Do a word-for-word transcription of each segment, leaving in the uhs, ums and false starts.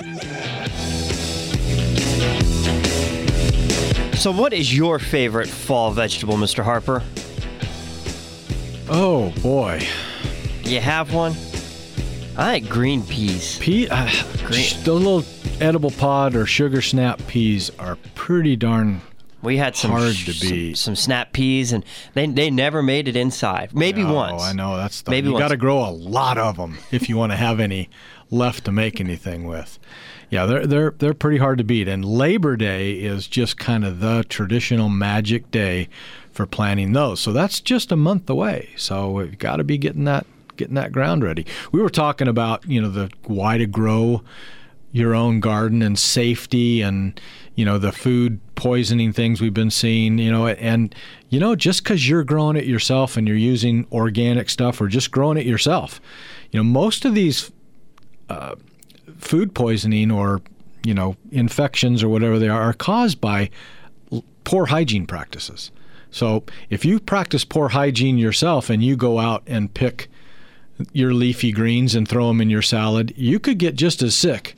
So what is your favorite fall vegetable, Mister Harper? Oh, boy. You have one? I like green peas. Pea, uh, Green. The little edible pod or sugar snap peas are pretty darn We had some hard sh- to beat. Some, some snap peas, and they they never made it inside. Maybe oh, once. I know. That's the, Maybe you once. got to grow a lot of them if you want to have any left to make anything with. Yeah, they're they're they're pretty hard to beat. And Labor Day is just kind of the traditional magic day for planting those. So that's just a month away. So we've got to be getting that getting that ground ready. We were talking about, you know, the why to grow your own garden and safety and, you know, the food poisoning things we've been seeing, you know, and, you know, just because you're growing it yourself and you're using organic stuff or just growing it yourself, you know, most of these uh, food poisoning or, you know, infections or whatever they are are caused by poor hygiene practices. So if you practice poor hygiene yourself and you go out and pick your leafy greens and throw them in your salad, you could get just as sick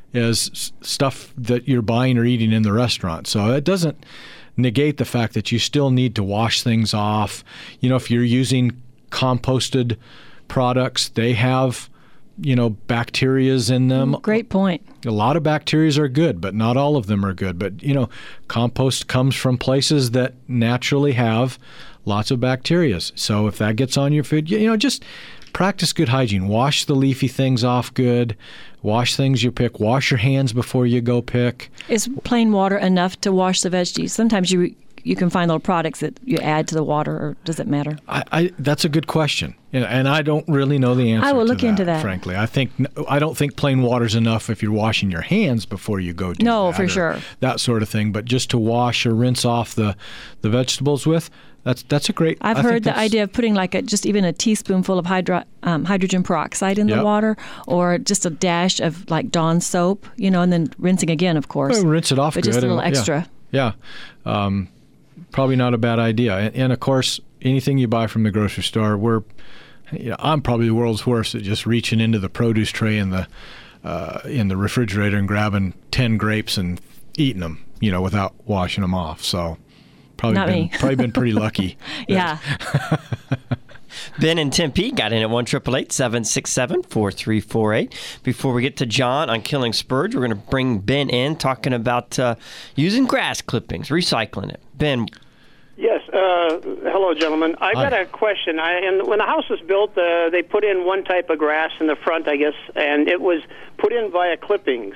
as stuff that you're buying or eating in the restaurant. So it doesn't negate the fact that you still need to wash things off. You know, if you're using composted products, they have, you know, bacterias in them. Great point. A lot of bacterias are good, but not all of them are good. But, you know, compost comes from places that naturally have lots of bacteria. So if that gets on your food, you know, just practice good hygiene. Wash the leafy things off good. Wash things you pick. Wash your hands before you go pick. Is plain water enough to wash the veggies? Sometimes you you can find little products that you add to the water, or does it matter? I, I that's a good question, and, and I don't really know the answer. I will to look that, into that. Frankly, I think I don't think plain water's enough if you're washing your hands before you go do No, that for or sure. that sort of thing. But just to wash or rinse off the, the vegetables with, that's that's a great. I've I think heard the that's- idea of putting like a, just even a teaspoonful of hydro, um, hydrogen peroxide in the Yep. water, or just a dash of like Dawn soap, you know, and then rinsing again, of course. Well, rinse it off but good. just a little and- yeah. extra. Yeah, um, probably not a bad idea. And, and of course, anything you buy from the grocery store, we're, you know, I'm probably the world's worst at just reaching into the produce tray in the uh, in the refrigerator and grabbing ten grapes and eating them, you know, without washing them off. So probably Not been me. probably been pretty lucky. Yeah. Ben in Tempe got in at one eight eight eight, seven six seven, four three four eight. Before we get to John on killing spurge, we're going to bring Ben in talking about uh, using grass clippings, recycling it. Ben. Yes. Uh, hello, gentlemen. I got Hi. a question. I, and when the house was built, uh, they put in one type of grass in the front, I guess, and it was put in via clippings.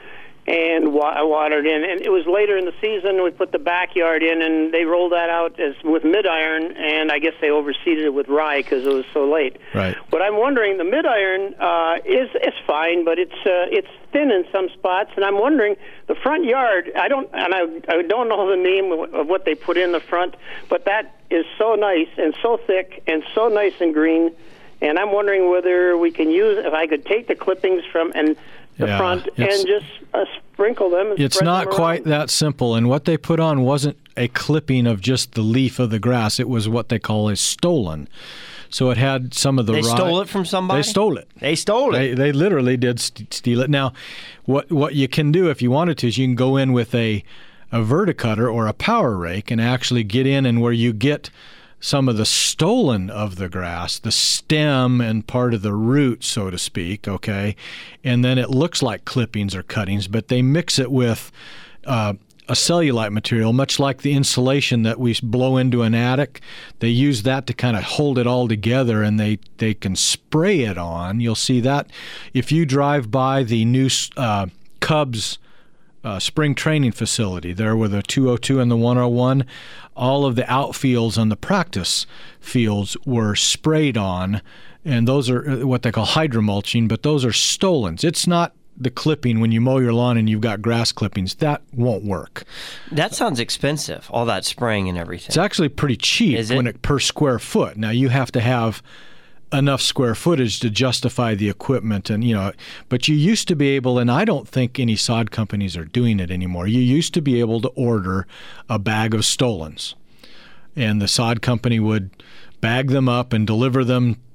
And wa- I watered in, and it was later in the season we put the backyard in, and they rolled that out as with mid iron, and I guess they overseeded it with rye because it was so late. Right. But I'm wondering, the mid iron uh, is is fine, but it's uh, it's thin in some spots, and I'm wondering the front yard. I don't, and I I don't know the name of, of what they put in the front, but that is so nice and so thick and so nice and green, and I'm wondering whether we can use if I could take the clippings from and. the Yeah, front it's- and just uh, sprinkle them. And It's spread not them quite around. that simple. And what they put on wasn't a clipping of just the leaf of the grass. It was what they call a stolon. So it had some of the They rye- stole it from somebody? They stole it. They stole it. They, they literally did st- steal it. Now, what what you can do if you wanted to is you can go in with a a verticutter or a power rake and actually get in, and where you get some of the stolen of the grass, the stem and part of the root, so to speak, okay? And then it looks like clippings or cuttings, but they mix it with uh, a cellulite material, much like the insulation that we blow into an attic. They use that to kind of hold it all together, and they, they can spray it on. You'll see that if you drive by the new uh, Cubs Uh, spring training facility there with the two oh two and the one oh one, all of the outfields and the practice fields were sprayed on, and those are what they call hydromulching, but those are stolons. It's not the clipping when you mow your lawn and you've got grass clippings. That won't work. That sounds expensive, all that spraying and everything. It's actually pretty cheap Is it? when it per square foot. Now you have to have enough square footage to justify the equipment, and you know, but you used to be able, and I don't think any sod companies are doing it anymore. You used to be able to order a bag of stolons, and the sod company would bag them up and deliver them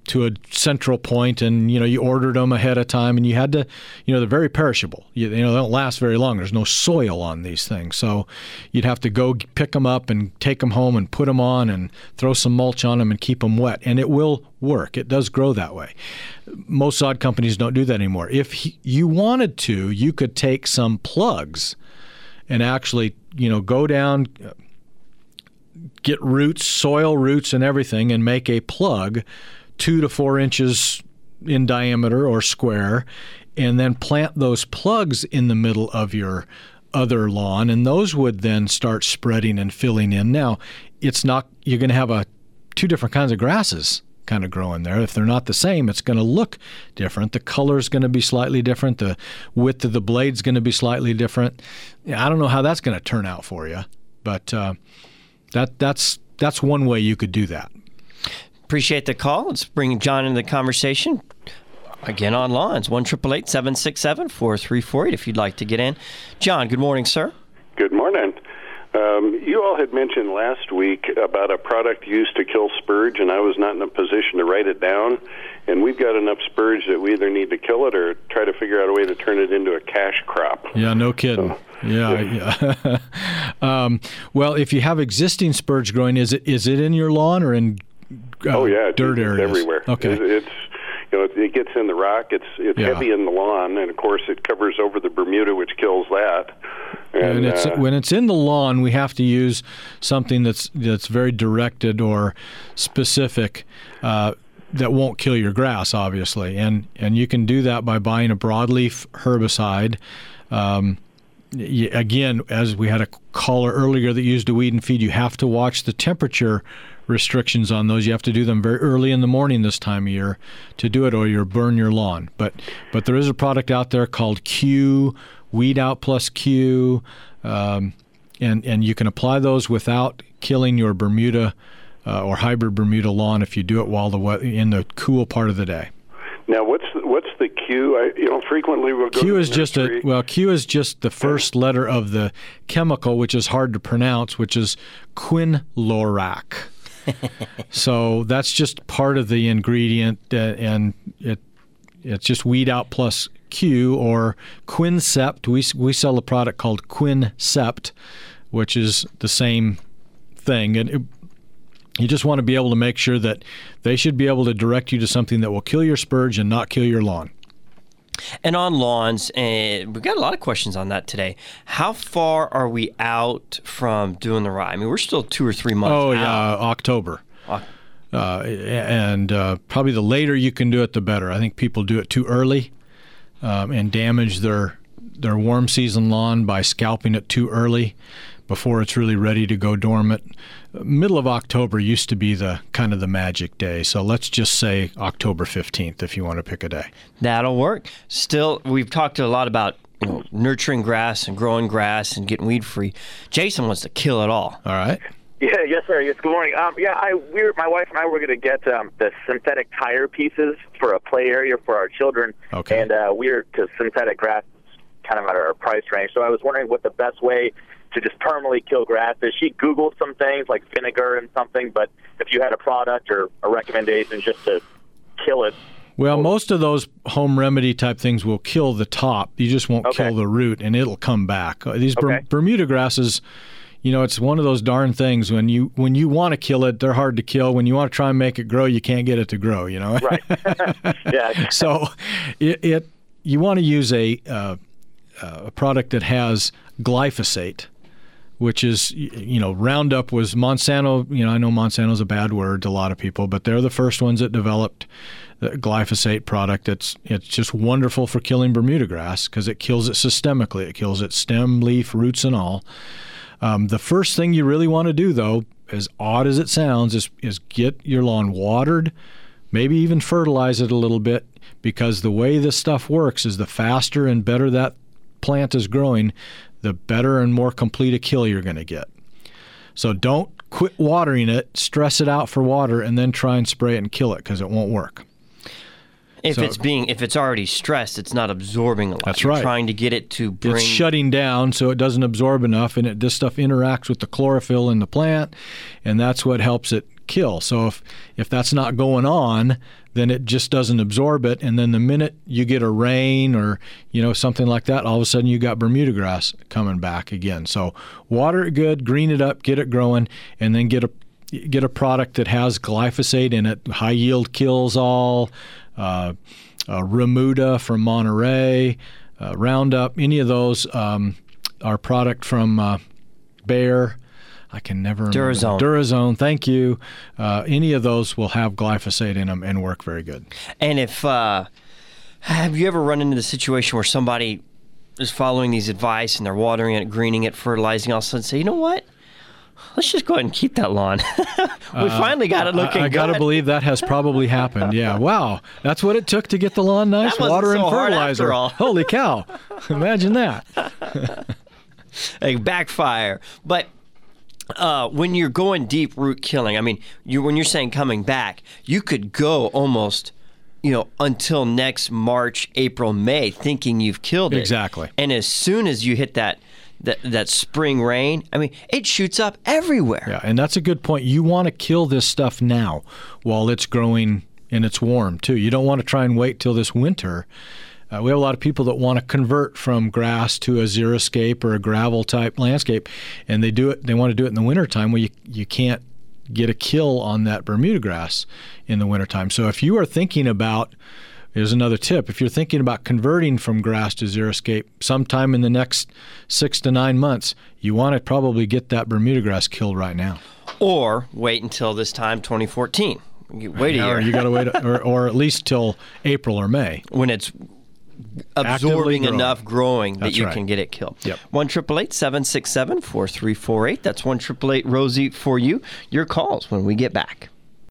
to a central point, and you know you ordered them ahead of time, and you had to, you know, they're very perishable. You, you know, they don't last very long. There's no soil on these things, so you'd have to go pick them up and take them home and put them on and throw some mulch on them and keep them wet, and it will work. It does grow that way. Most sod companies don't do that anymore. If he, you wanted to, you could take some plugs and actually, you know, go down, get roots, soil roots and everything, and make a plug two to four inches in diameter or square, and then plant those plugs in the middle of your other lawn, and those would then start spreading and filling in. Now, it's not, you're going to have a two different kinds of grasses kind of growing there. If they're not the same, it's going to look different. The color is going to be slightly different. The width of the blade's going to be slightly different. I don't know how that's going to turn out for you, but uh, that that's that's one way you could do that. Appreciate the call. Let's bring John into the conversation. Again, on lawns, one eight eight eight, seven six seven, four three four eight if you'd like to get in. John, good morning, sir. Good morning. Um, you all had mentioned last week about a product used to kill spurge, and I was not in a position to write it down. And we've got enough spurge that we either need to kill it or try to figure out a way to turn it into a cash crop. Yeah, no kidding. So, yeah, yeah. um, well, if you have existing spurge growing, is it is it in your lawn or in uh, oh yeah, dirt it's areas? Everywhere. Okay, it's, it's you know it gets in the rock. It's it's yeah. heavy in the lawn, and of course it covers over the Bermuda, which kills that. And, and it's, uh, when it's in the lawn, we have to use something that's that's very directed or specific. Uh, that won't kill your grass, obviously, and and you can do that by buying a broadleaf herbicide. Um, y- again, as we had a caller earlier that used a weed and feed, you have to watch the temperature restrictions on those. You have to do them very early in the morning this time of year to do it, or you'll burn your lawn. But but there is a product out there called Q, Weed Out Plus Q, um, and and you can apply those without killing your Bermuda Uh, or hybrid Bermuda lawn if you do it while the we- in the cool part of the day. Now, what's the, what's the Q? I, you know, frequently we'll go Q to is the just a nursery. well. Q is just the first letter of the chemical, which is hard to pronounce, which is quinlorac. So that's just part of the ingredient, uh, and it it's just Weed Out Plus Q or Quincept. We we sell a product called Quincept, which is the same thing, and it, you just want to be able to make sure that they should be able to direct you to something that will kill your spurge and not kill your lawn. And on lawns, and we've got a lot of questions on that today. How far are we out from doing the rye? I mean, we're still two or three months Oh, out. yeah, October. Oc- Uh, and uh, probably the later you can do it, the better. I think people do it too early um, and damage their their warm season lawn by scalping it too early before it's really ready to go dormant. Middle of October used to be the kind of the magic day, so let's just say October fifteenth if you want to pick a day. That'll work. Still, we've talked a lot about you know nurturing grass and growing grass and getting weed free. Jason wants to kill it all. All right. Yeah, yes, sir. Yes, good morning. Um, yeah, I, we were, my wife and I were going to get um, the synthetic tire pieces for a play area for our children. Okay. And uh, we were, because synthetic grass is kind of at our price range. So I was wondering what the best way to just permanently kill grass is. She Googled some things like vinegar and something, but if you had a product or a recommendation just to kill it. Well, most of those home remedy type things will kill the top. You just won't Okay. kill the root, and it'll come back. Uh, These Ber- Okay. Bermuda grasses, you know, it's one of those darn things. When you when you want to kill it, they're hard to kill. When you want to try and make it grow, you can't get it to grow. You know. Right. Yeah. So, it, it you want to use a uh, a product that has glyphosate, which is, you know, Roundup was Monsanto. You know, I know Monsanto's a bad word to a lot of people, but they're the first ones that developed the glyphosate product. It's it's just wonderful for killing Bermuda grass because it kills it systemically. It kills it stem, leaf, roots, and all. Um, the first thing you really want to do, though, as odd as it sounds, is is get your lawn watered, maybe even fertilize it a little bit, because the way this stuff works is the faster and better that plant is growing, the better and more complete a kill you're going to get. So don't quit watering it, stress it out for water, and then try and spray it and kill it, because it won't work. If So- it's being, if it's already stressed, it's not absorbing a lot. That's You're right. Trying to get it to bring. It's shutting down so it doesn't absorb enough, and it, this stuff interacts with the chlorophyll in the plant, and that's what helps it kill. So if if that's not going on, then it just doesn't absorb it. And then the minute you get a rain or, you know, something like that, all of a sudden you got Bermuda grass coming back again. So water it good, green it up, get it growing, and then get a get a product that has glyphosate in it. High Yield Kills All, uh, uh, Remuda from Monterey, uh, Roundup, any of those. Um, our product from uh, Bayer, I can never remember. Durazone. Durazone, thank you. Uh, any of those will have glyphosate in them and work very good. And if, uh, have you ever run into the situation where somebody is following these advice and they're watering it, greening it, fertilizing, all of a sudden say, you know what? Let's just go ahead and keep that lawn. we uh, finally got it looking I, I good. got to believe that has probably happened. Yeah. Wow. That's what it took to get the lawn nice. That wasn't Water so and hard fertilizer. after all. Holy cow. Imagine that. Like backfire. But uh, when you're going deep root killing, I mean, you when you're saying coming back, you could go almost, you know, until next March, April, May, thinking you've killed it. Exactly. And as soon as you hit that that that spring rain, I mean, it shoots up everywhere. Yeah, and that's a good point. You want to kill this stuff now while it's growing and it's warm, too. You don't want to try and wait till this winter. Uh, we have a lot of people that want to convert from grass to a xeriscape or a gravel-type landscape, and they do it. They want to do it in the wintertime where you, you can't get a kill on that Bermuda grass in the wintertime. So if you are thinking about, here's another tip, if you're thinking about converting from grass to xeriscape sometime in the next six to nine months, you want to probably get that Bermuda grass killed right now. Or wait until this time, twenty fourteen. You wait a Yeah, year. Or you got to wait, or, or at least till April or May. When it's Actively absorbing growing. enough growing that That's you right. can get it killed. Yep. one eight eight eight, seven six seven, four three four eight. That's one eight eight eight, Rosie for you. Your calls when we get back.